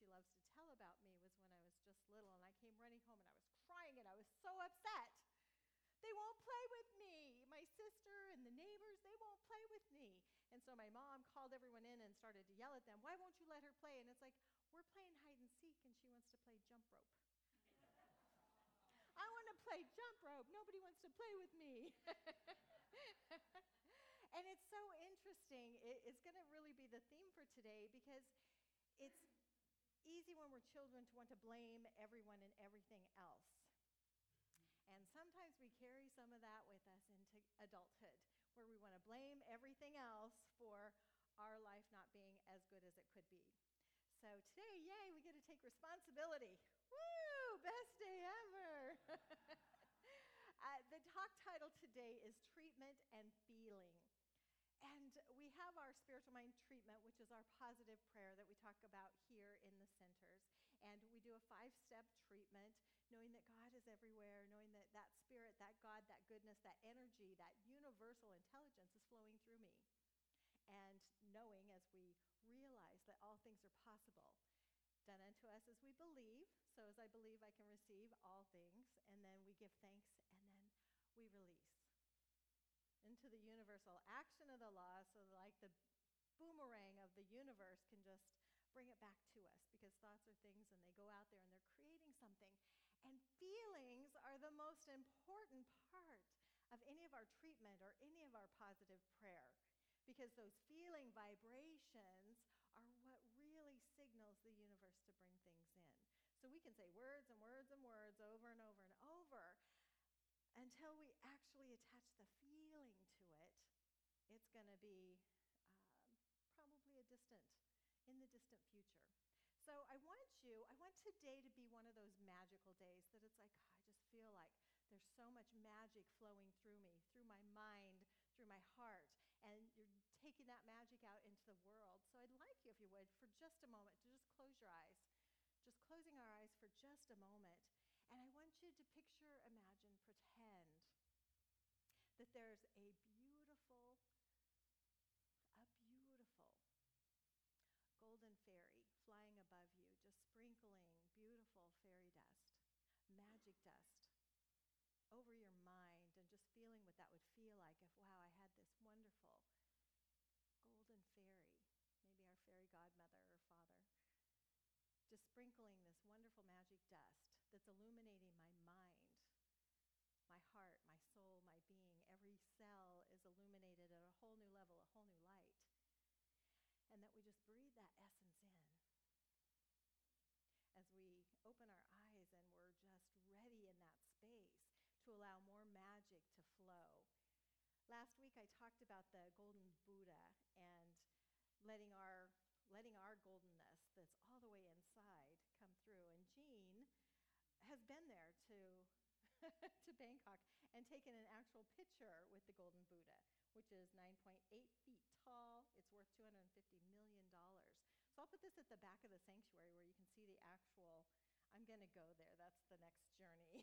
loves to tell about me was when I was just little and I came running home and I was crying and I was so upset. They won't play with me. My sister and the neighbors, they won't play with me. And so my mom called everyone in and started to yell at them, why won't you let her play? And it's like, we're playing hide and seek and she wants to play jump rope. I want to play jump rope. Nobody wants to play with me. And it's so interesting. It's going to really be the theme for today because it's easy when we're children to want to blame everyone and everything else. And sometimes we carry some of that with us into adulthood, where we want to blame everything else for our life not being as good as it could be. So today, yay, we get to take responsibility. Woo, best day ever. The talk title today is Treatment and Feeling. And we have our spiritual mind treatment, which is our positive prayer that we talk about here in the centers. And we do a 5-step treatment, knowing that God is everywhere, knowing that that spirit, that God, that goodness, that energy, that universal intelligence is flowing through me. And knowing as we realize that all things are possible, done unto us as we believe. So as I believe, I can receive all things. And then we give thanks, and then we release into the universal action of the law, so like the boomerang of the universe can just bring it back to us, because thoughts are things and they go out there and they're creating something. And feelings are the most important part of any of our treatment or any of our positive prayer, because those feeling vibrations are what really signals the universe to bring things in. So we can say words and words and words over and over and over, until we actually attach the feeling to it. It's going to be probably in the distant future. So I want today to be one of those magical days that it's like, I just feel like there's so much magic flowing through me, through my mind, through my heart, and you're taking that magic out into the world. So I'd like you, if you would, for just a moment, to just close your eyes. Just closing our eyes for just a moment. And I want you to picture, imagine, pretend that there's a beautiful golden fairy flying above you, just sprinkling beautiful fairy dust, magic dust, over your mind, and just feeling what that would feel like if, wow, I had this wonderful golden fairy, maybe our fairy godmother or father, just sprinkling this wonderful magic dust that's illuminating my mind, my heart, my soul, my being. Every cell is illuminated at a whole new level, a whole new light. And that we just breathe that essence in as we open our eyes and we're just ready in that space to allow more magic to flow. Last week I talked about the golden Buddha and letting our goldenness that's all the way inside come through. And Jean has been there to Bangkok and taken an actual picture with the golden Buddha, which is 9.8 feet tall. It's worth $250 million. So I'll put this at the back of the sanctuary where you can see the actual. I'm going to go there. That's the next journey.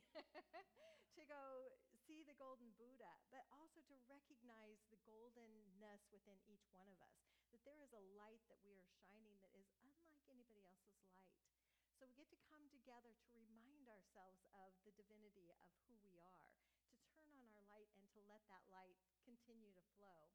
To go see the golden Buddha, but also to recognize the goldenness within each one of us, that there is a light that we are shining that is unlike anybody else's light. So we get to come together to remind ourselves of the divinity of who we are, to turn on our light and to let that light continue to flow.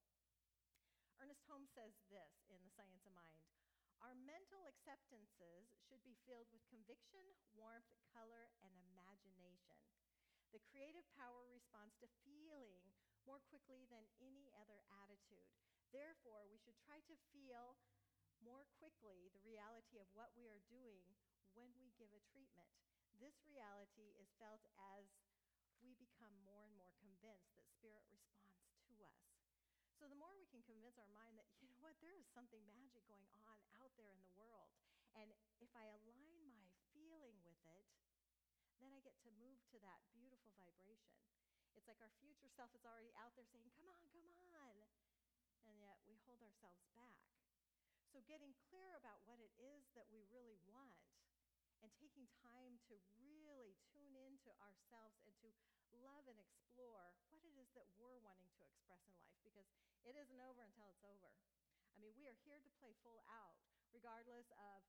Ernest Holmes says this in The Science of Mind: our mental acceptances should be filled with conviction, warmth, color, and imagination. The creative power responds to feeling more quickly than any other attitude. Therefore, we should try to feel more quickly the reality of what we are doing when we give a treatment. This reality is felt as we become more and more convinced that spirit responds to us. So the more we can convince our mind that, you know what, there is something magic going on out there in the world. And if I align my feeling with it, then I get to move to that beautiful vibration. It's like our future self is already out there saying, come on, come on. And yet we hold ourselves back. So getting clear about what it is that we really want and taking time to really tune into ourselves and to love and explore what it is that we're wanting to express in life, because it isn't over until it's over. I mean, we are here to play full out, regardless of how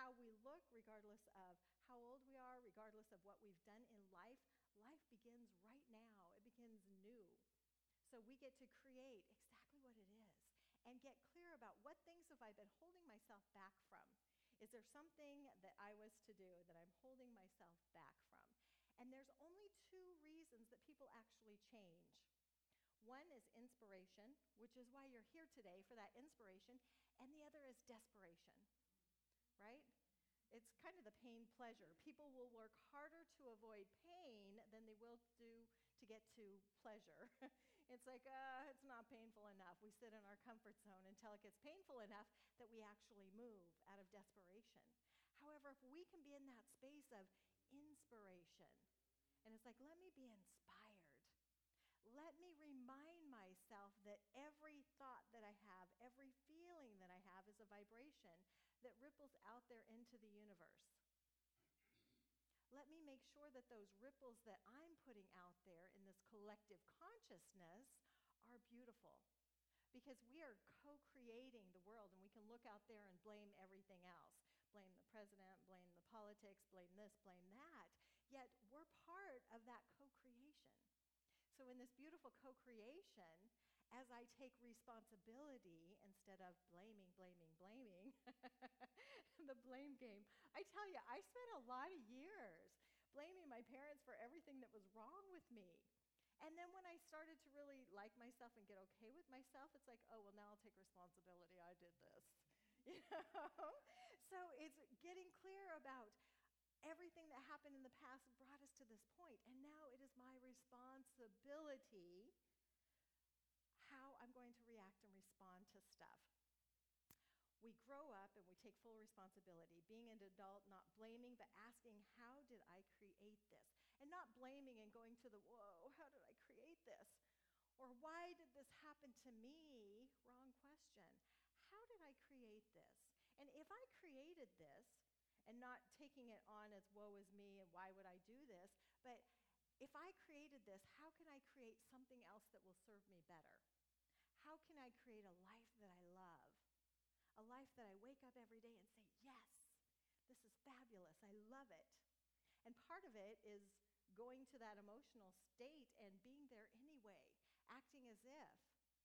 how we look, regardless of how old we are, regardless of what we've done in life, life begins right now. It begins new. So we get to create exactly what it is and get clear about what things have I been holding myself back from. Is there something that I was to do that I'm holding myself back from? And there's only two reasons that people actually change. One is inspiration, which is why you're here today, for that inspiration, and the other is desperation, right? It's kind of the pain-pleasure. People will work harder to avoid pain than they will do to get to pleasure. It's like, it's not painful enough. We sit in our comfort zone until it gets painful enough that we actually move out of desperation. However, if we can be in that space of inspiration, and it's like, let me be inspired. Let me remind myself that every thought that I have, every feeling that I have is a vibration that ripples out there into the universe. Let me make sure that those ripples that I'm putting out there in this collective consciousness are beautiful. Because we are co-creating the world, and we can look out there and blame everything else. Blame the president, blame the politics, blame this, blame that. Yet we're part of that co-creation. So in this beautiful co-creation, as I take responsibility instead of blaming, the blame game, I tell you, I spent a lot of years blaming my parents for everything that was wrong with me. And then when I started to really like myself and get okay with myself, it's like, oh, well, now I'll take responsibility. I did this. You know? So it's getting clear about everything that happened in the past brought us to this point, and now it is my responsibility how I'm going to react and respond to stuff. We grow up and we take full responsibility, being an adult, not blaming, but asking, how did I create this? And not blaming and going to the, whoa, how did I create this? Or why did this happen to me? Wrong question. How did I create this? And if I created this, and not taking it on as woe is me and why would I do this, but if I created this, how can I create something else that will serve me better? How can I create a life that I love? A life that I wake up every day and say, yes, this is fabulous, I love it. And part of it is going to that emotional state and being there anyway, acting as if.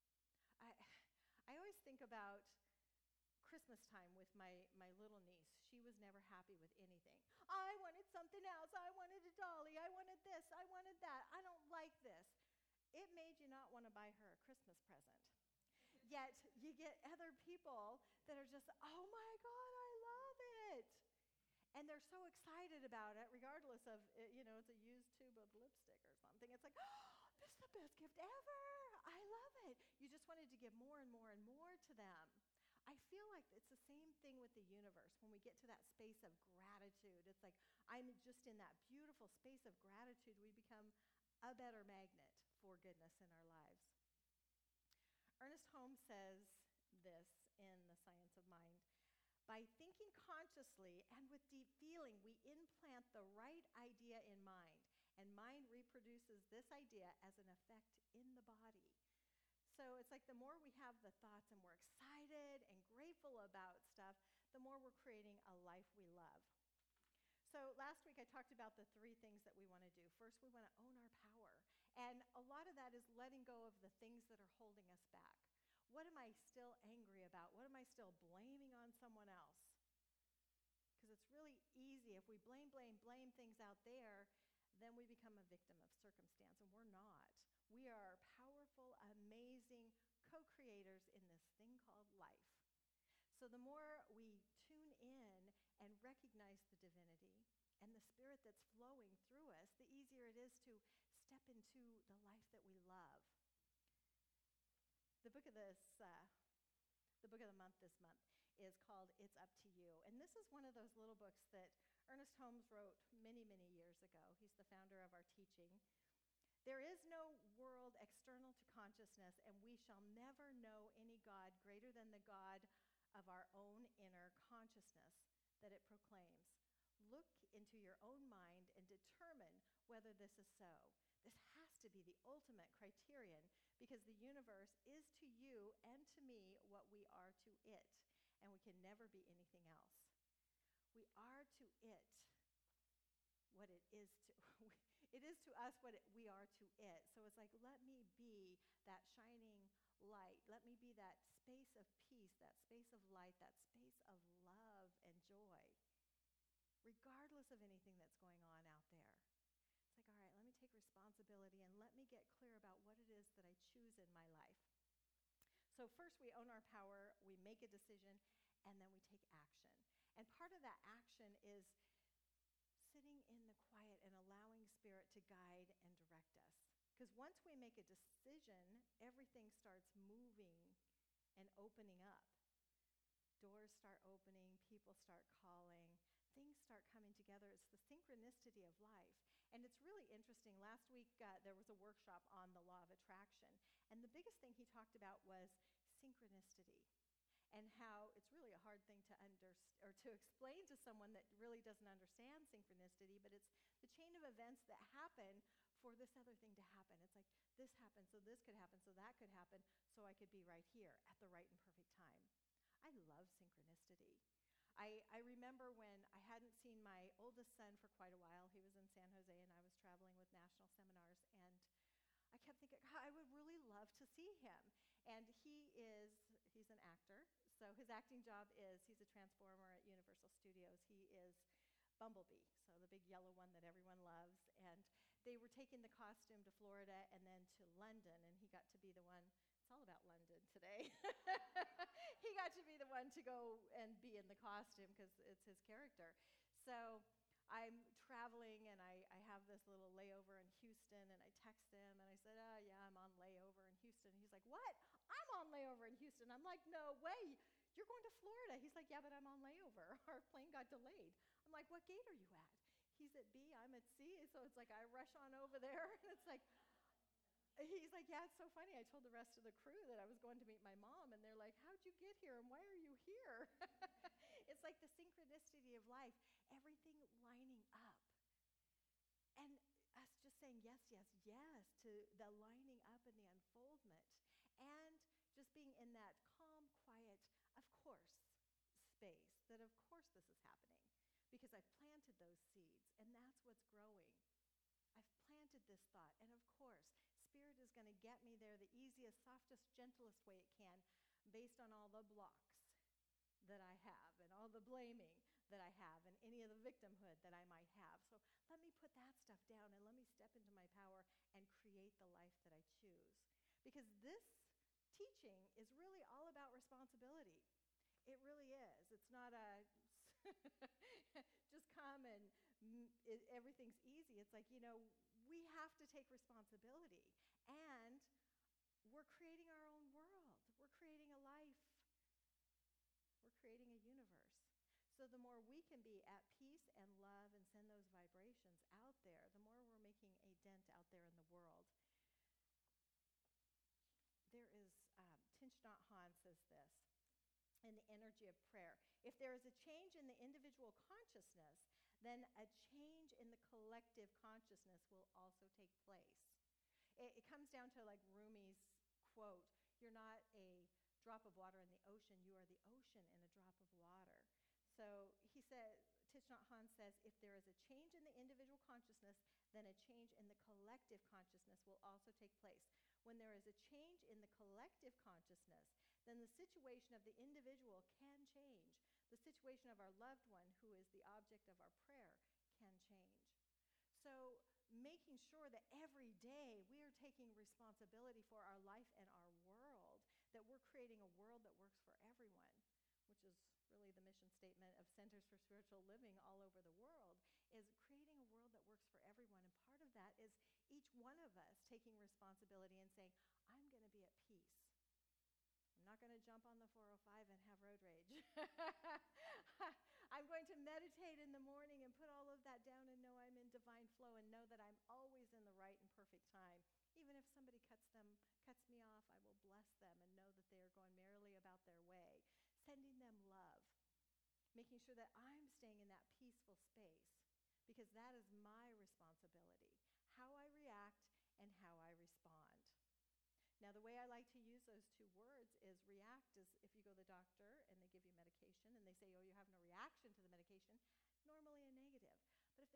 I always think about Christmas time with my little niece. She was never happy with anything. I wanted something else. I wanted a dolly. I wanted this. I wanted that. I don't like this. It made you not want to buy her a Christmas present. Yet you get other people that are just, oh my God, I love it. And they're so excited about it, regardless of, it's a used tube of lipstick or something. It's like, oh, this is the best gift ever. I love it. You just wanted to give more and more and more to them. I feel like it's the same thing with the universe. When we get to that space of gratitude, it's like I'm just in that beautiful space of gratitude. We become a better magnet for goodness in our lives. Ernest Holmes says this in The Science of Mind. By thinking consciously and with deep feeling, we implant the right idea in mind, and mind reproduces this idea as an effect in the body. So it's like the more we have the thoughts and we're excited and grateful about stuff, the more we're creating a life we love. So last week I talked about the three things that we want to do. First, we want to own our power. And a lot of that is letting go of the things that are holding us back. What am I still angry about? What am I still blaming on someone else? Because it's really easy. If we blame things out there, then we become a victim of circumstance, and we're not. We are powerful, amazing co-creators in this thing called life. So the more we tune in and recognize the divinity and the spirit that's flowing through us, the easier it is to step into the life that we love. The book of the month this month is called It's Up to You. And this is one of those little books that Ernest Holmes wrote many, many years ago. He's the founder of our teaching. There is no world external to consciousness, and we shall never know any God greater than the God of our own inner consciousness that it proclaims. Look into your own mind and determine whether this is so. This has to be the ultimate criterion, because the universe is to you and to me what we are to it, and we can never be anything else. We it what it is to it is to us what we are to it. So it's like, let me be that shining light. Let me be that space of peace, that space of light, that space of love and joy, regardless of anything that's going on out there. It's like, all right, let me take responsibility and let me get clear about what it is that I choose in my life. So first we own our power, we make a decision, and then we take action. And part of that action is sitting in the quiet and allowing Spirit to guide and direct us. Because once we make a decision, everything starts moving and opening up. Doors start opening, people start calling, things start coming together. It's the synchronicity of life. And it's really interesting. Last week, there was a workshop on the law of attraction. And the biggest thing he talked about was synchronicity, and how it's really a hard thing to to explain to someone that really doesn't understand synchronicity, but it's the chain of events that happen for this other thing to happen. It's like, this happened, so this could happen, so that could happen, so I could be right here at the right and perfect time. I love synchronicity. I remember when I hadn't seen my oldest son for quite a while. He was in San Jose, and I was traveling with national seminars, and I kept thinking, God, I would really love to see him. And he's an actor, so his acting job is, he's a transformer at Universal Studios. He is Bumblebee, so the big yellow one that everyone loves. And they were taking the costume to Florida and then to London, and he got to be the one. It's all about London today. He got to be the one to go and be in the costume because it's his character. So I'm traveling, and I have this little layover in Houston, and I text him, and I said, oh, yeah, I'm on layover in Houston. He's like, what? I'm on layover in Houston. I'm like, no way. You're going to Florida. He's like, yeah, but I'm on layover. Our plane got delayed. I'm like, what gate are you at? He's at B, I'm at C. So it's like I rush on over there, and it's like, he's like, yeah, it's so funny. I told the rest of the crew that I was going to meet my mom, and they're like, how'd you get here, and why are you here? It's like the synchronicity of life, everything lining up. And us just saying yes, yes, yes to the lining up and the unfoldment, and just being in that calm, quiet, of course, space, that of course this is happening, because I've planted those seeds, and that's what's growing. I've planted this thought, and of course, Spirit is going to get me there the easiest, softest, gentlest way it can, based on all the blocks that I have, and all the blaming that I have, and any of the victimhood that I might have. So let me put that stuff down, and let me step into my power and create the life that I choose. Because this teaching is really all about responsibility. It really is. It's not a just come and everything's easy. It's like, we have to take responsibility. And we're creating our own world. We're creating a life. We're creating a universe. So the more we can be at peace and love and send those vibrations out there, the more we're making a dent out there in the world. There is, Thich Nhat Hanh says this, in the energy of prayer. If there is a change in the individual consciousness, then a change in the collective consciousness will also take place. It comes down to like Rumi's quote, you're not a drop of water in the ocean, you are the ocean in a drop of water. So he said, Thich Nhat Hanh says, if there is a change in the individual consciousness, then a change in the collective consciousness will also take place. When there is a change in the collective consciousness, then the situation of the individual can change. The situation of our loved one, who is the object of our prayer, can change. So making sure that every day we are taking responsibility for our life and our world, that we're creating a world that works for everyone, which is really the mission statement of Centers for Spiritual Living all over the world, is creating a world that works for everyone. And part of that is each one of us taking responsibility and saying, I'm going to be at peace. I'm not going to jump on the 405 and have road rage. I'm going to meditate in the morning and put all of that down and know I'm in divine flow and know that I'm always in the right and perfect time. Even if somebody cuts me off, I will bless them and know that they are going merrily about their way. Sending them love. Making sure that I'm staying in that peaceful space, because that is my responsibility. How I react and how I respond. Now, the way I like to use those two words is react is if you go to the doctor and they give you medication and they say, oh, you have no reaction to the medication, normally a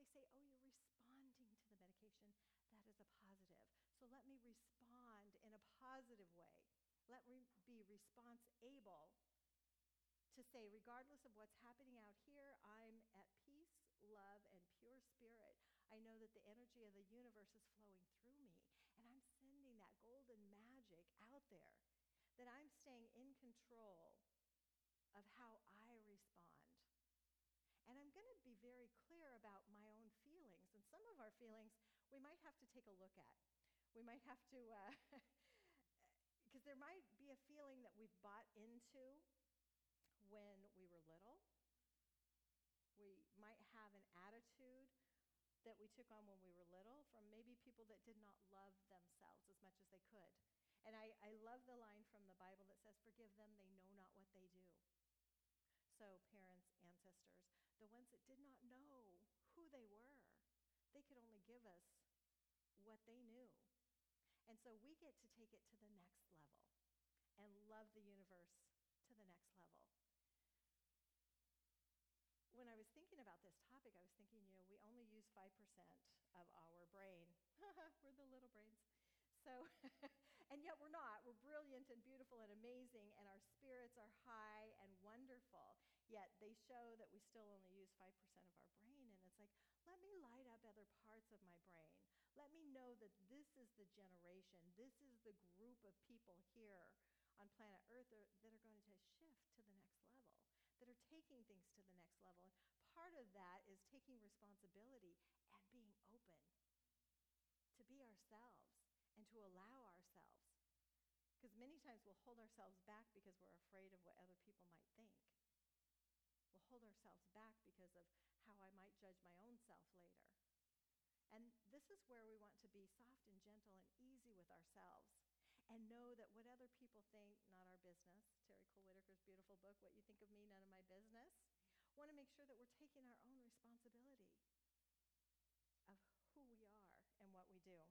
say, oh, you're responding to the medication, that is a positive. So let me respond in a positive way. Let me be response-able to say, regardless of what's happening out here, I'm at peace, love, and pure spirit. I know that the energy of the universe is flowing through me, and I'm sending that golden magic out there, that I'm staying in control of how I respond. And I'm going to be very clear about my own feelings. And some of our feelings we might have to take a look at. We might have to, because there might be a feeling that we've bought into when we were little. We might have an attitude that we took on when we were little from maybe people that did not love themselves as much as they could. And I love the line from the Bible that says, forgive them, they know not what they do. So parents, ancestors, the ones that did not know who they were, they could only give us what they knew. And so we get to take it to the next level and love the universe to the next level. When I was thinking about this topic, I was thinking, we only use 5% of our brain. We're the little brains. So, and yet we're not. We're brilliant and beautiful and amazing, and our spirits are high and wonderful. Yet they show that we still only use 5% of our brain. And it's like, let me light up other parts of my brain. Let me know that this is the generation, this is the group of people here on planet Earth that are going to shift to the next level, that are taking things to the next level. And part of that is taking responsibility and being open to be ourselves and to allow ourselves. Because many times we'll hold ourselves back because we're afraid of what other people might think. We'll hold ourselves back because of how I might judge my own self later. And this is where we want to be soft and gentle and easy with ourselves and know that what other people think, not our business. Terry Cole Whitaker's beautiful book, What You Think of Me, None of My Business. Want to make sure that we're taking our own responsibility of who we are and what we do.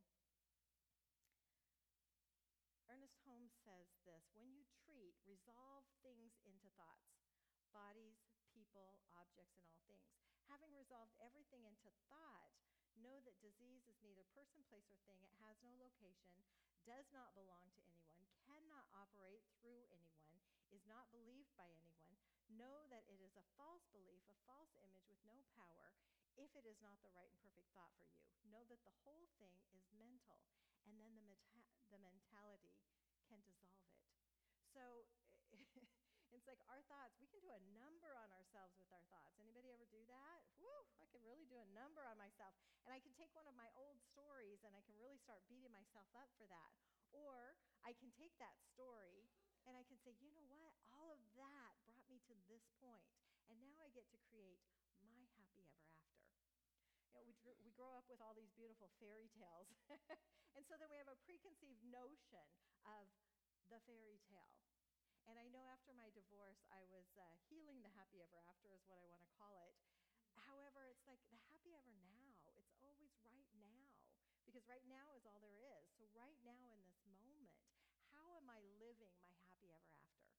Ernest Holmes says this, when you treat, resolve things into thoughts, bodies, people, objects, and all things. Having resolved everything into thought, know that disease is neither person, place, or thing. It has no location, does not belong to anyone, cannot operate through anyone, is not believed by anyone. Know that it is a false belief, a false image with no power, if it is not the right and perfect thought for you. Know that the whole thing is mental, and then the mentality can dissolve it. So it's like our thoughts, we can do a number on ourselves with our thoughts. Anybody ever do that? Woo, I can really do a number on myself. And I can take one of my old stories and I can really start beating myself up for that. Or I can take that story and I can say, you know what? All of that brought me to this point. And now I get to create my happy ever after. We grow up with all these beautiful fairy tales. And so then we have a preconceived notion of the fairy tale. And I know after my divorce, I was healing the happy ever after is what I want to call it. However, it's like the happy ever now. It's always right now, because right now is all there is. So right now in this moment, how am I living my happy ever after?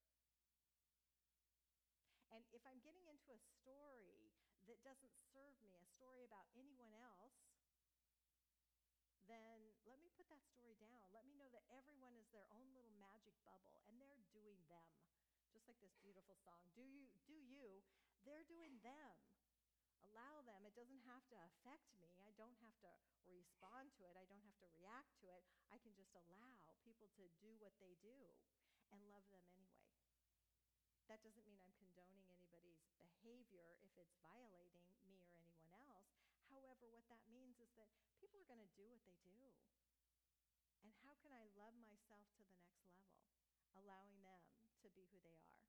And if I'm getting into a story that doesn't serve me, a story about anyone else, then let me put that story down. Let me know that everyone is their own little magic bubble, and they're doing them. Just like this beautiful song, do you, they're doing them. Allow them. It doesn't have to affect me. I don't have to respond to it. I don't have to react to it. I can just allow people to do what they do and love them anyway. That doesn't mean I'm condoning anybody's behavior if it's violating me or anyone else. However, what that means is that people are going to do what they do. And how can I love myself to the next level, allowing them to be who they are?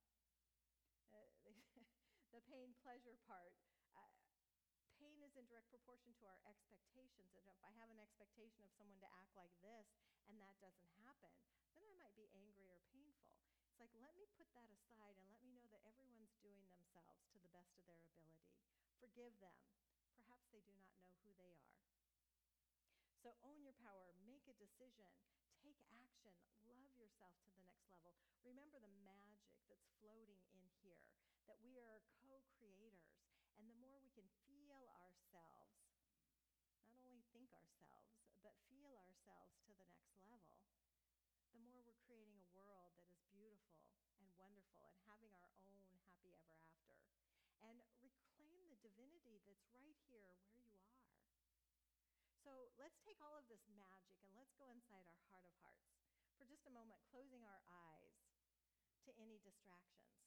The pain-pleasure part. Pain is in direct proportion to our expectations. And if I have an expectation of someone to act like this and that doesn't happen, then I might be angry or painful. It's like, let me put that aside and let me know that everyone's doing themselves to the best of their ability. Forgive them. Perhaps they do not know who they are. So own your power, make a decision, take action, love yourself to the next level. Remember the magic that's floating in here, that we are co-creators. And the more we can feel ourselves ourselves to the next level, the more we're creating a world that is beautiful and wonderful and having our own happy ever after. And reclaim the divinity that's right here where you are. So let's take all of this magic and let's go inside our heart of hearts for just a moment, closing our eyes to any distractions.